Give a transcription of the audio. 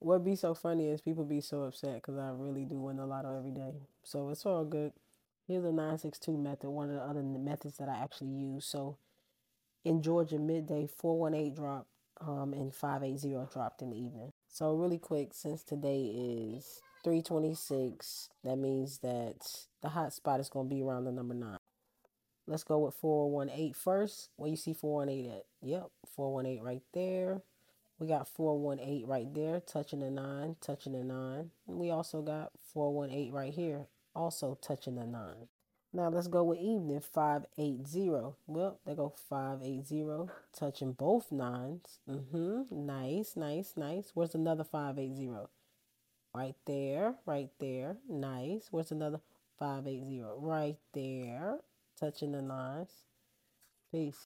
What be so funny is people be so upset because I really do win the lotto every day. So it's all good. Here's a 962 method, one of the other methods that I actually use. So in Georgia, midday 418 dropped, and 580 dropped in the evening. So really quick, since today is 326, that means that the hot spot is going to be around the number 9. Let's go with 418 first. Where you see 418 at? Yep, 418 right there. We got 418 right there, touching the 9, touching the 9. And we also got 418 right here, also touching the 9. Now let's go with evening 580. Well, there go 580, touching both nines. Nice, nice, nice. Where's another 580? Right there, right there. Nice. Where's another 580? Right there, touching the nines. Peace.